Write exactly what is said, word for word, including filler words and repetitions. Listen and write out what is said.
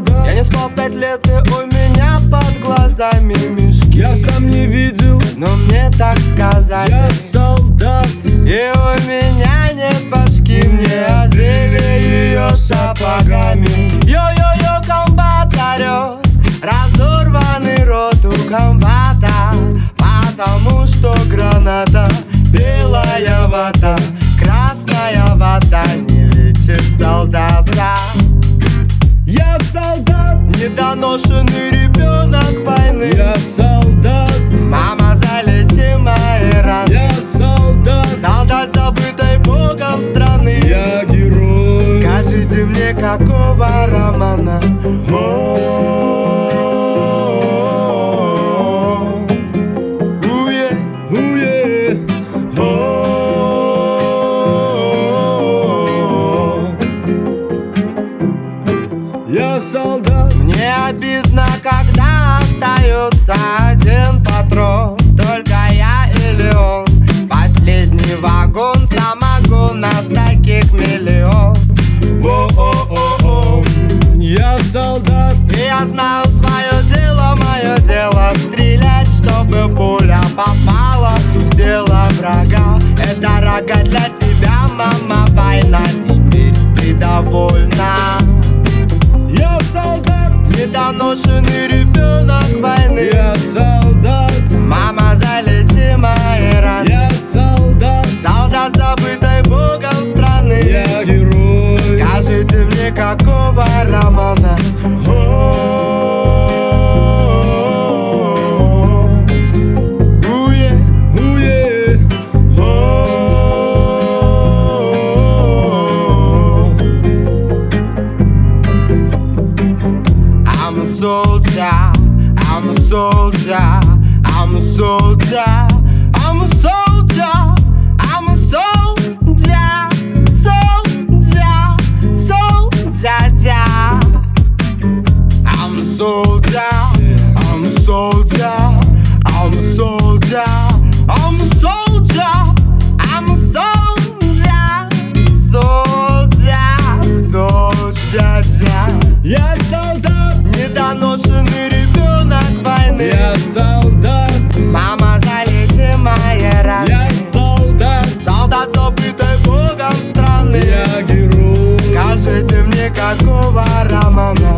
солдат. Я не спал пять лет, и у меня под глазами мешки. Я сам не видел, но мне так сказали. Я солдат. И у меня нет башки, мне отбили ее сапогами. Йо-йо-йо, комбат орет, разорванный рот у комбата, потому что граната, белая вода, красная вода не лечит солдата. Я солдат, недоношенный ребенок войны. Я солдат, мама, залечи мои раны. Я солдат, солдат забытой Богом страны. Я герой. Скажите мне, какого романа? Уе, уе, Я солдат. Мне обидно, когда остается один патрон, только я или он. Последний вагон самогон, нас таких миллион. О-о-о-о. Я солдат. И я знаю свое дело, мое дело стрелять, чтобы пуля попала в тело врага. Это рога для тебя, мама, война, теперь ты довольна. Я солдат, недоношенный ребенок войны. Я солдат, мама, залечи мои раны. Я солдат, солдат забытой Богом страны. Я герой. Скажите мне, какого романа? Уе, уе, I'm a soldier, I'm a soldier, I'm a soldier, I'm a soldier, I'm a soldier, soldier, soldier. I'm a soldier, I'm a soldier, I'm a soldier, I'm a soldier, I'm a soldier, soldier, soldier. Я солдат, недоношенный ребенок войны. Я солдат, мама, залечи мои раны. Я солдат, солдат забытой Богом страны. Я герой. Скажите мне, какого романа?